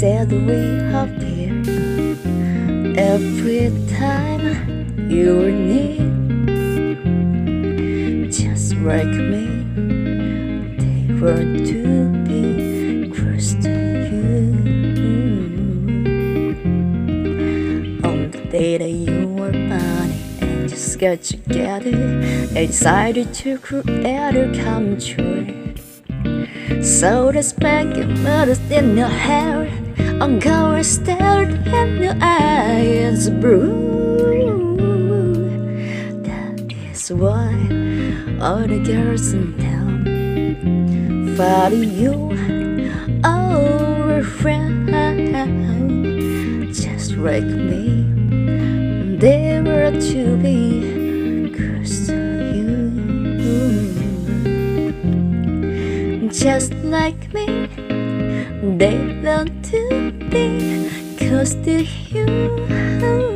said we appear every time you were near. Just like me, they were to be close to you. On the day that you were born and just got together, I decided to create a come true. So the spanking murders in your hair, on color stared in your eyes blue. That is why all the girls in town follow you over friend. Just like me, they were to be close to you. Just like me, they want to be close to you.